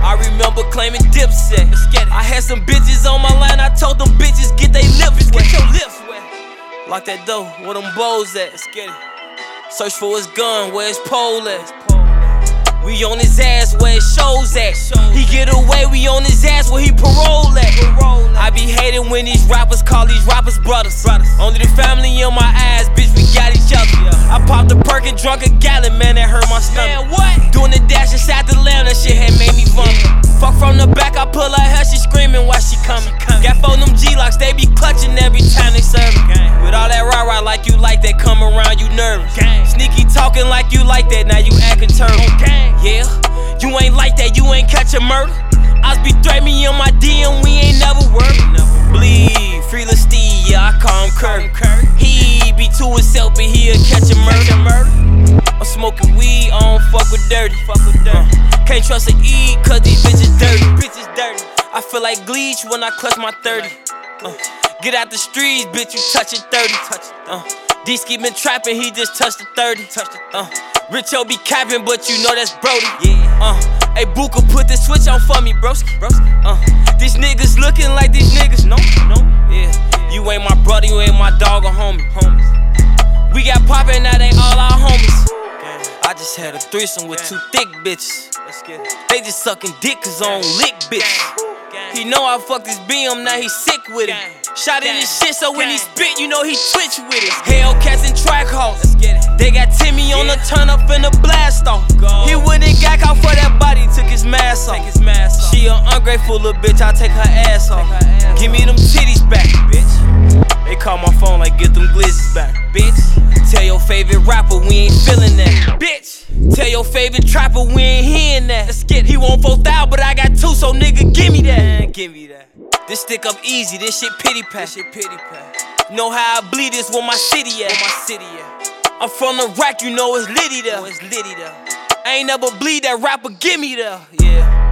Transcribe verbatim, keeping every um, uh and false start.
I remember claiming Dipset. I had some bitches on my line, I told them bitches get they lips wet. Get your lips wet. Lock that door, where them bows at? Let's get it. Search for his gun, where his pole at? We on his ass, where his shows at? He get away, we on his ass, where he parole at? I be hating when these rappers call these rappers brothers. Only the family on my ass, bitch, we got each other. I popped a perk and drunk a gallon, man, that hurt my stomach. Man, what? Doing the dash inside the lamb, that shit had made me vomit. Fuck from the back, I pull her hair, she screaming while she coming. Got four them G-locks, they be clutching every time they serve me. With all that rah-rah like you like that, come around, you nervous. Sneaky talking like you like that, now you acting turtle. Yeah, you ain't like that, you ain't catch a murder. I be threatening me on my D M, we ain't never worked. Bleed, free Lil Steve, yeah, I call him Curry. He be to himself, but he'll catch a murder. I'm smoking weed, I don't fuck with dirty. Uh, can't trust a E, cause these bitches dirty. Bitches dirty. I feel like Gleech when I clutch my thirty. Uh, get out the streets, bitch, you touchin' thirty. Uh, D-Ski been trapping, he just touched the thirty. Uh, Richo be capping, but you know that's Brody. Uh, hey, Booka, put the switch on for me, broski. Uh, these niggas looking like these niggas, no, no, yeah. You ain't my brother, you ain't my dog or homie, homies. We got poppin', now they all our homies. I just had a threesome with two thick bitches. They just sucking dick cause I don't lick bitches. He know I fucked his B M, now he sick with it. Shot in his shit, so when he spit, you know he twitch with it. Hellcats and track hoes. They got Timmy on the turn up in the blast off. He went and got caught for that body, took his mask off. She an ungrateful little bitch, I take her ass off. Give me them titties back, bitch. They call my phone like get them glizzies back, bitch. Tell your favorite rapper we ain't feeling that, bitch. Tell your favorite trapper we ain't hearing that. Let's get, he want four thousand, but I got two, so nigga give me that. Give me that. This stick up easy, this shit pity pat. This shit pity pat. Know how I bleed this, where my city at? Where my city at? I'm from the rack, you know it's litty there. Oh, it's litty there. I ain't never bleed that rapper, give me there. Yeah.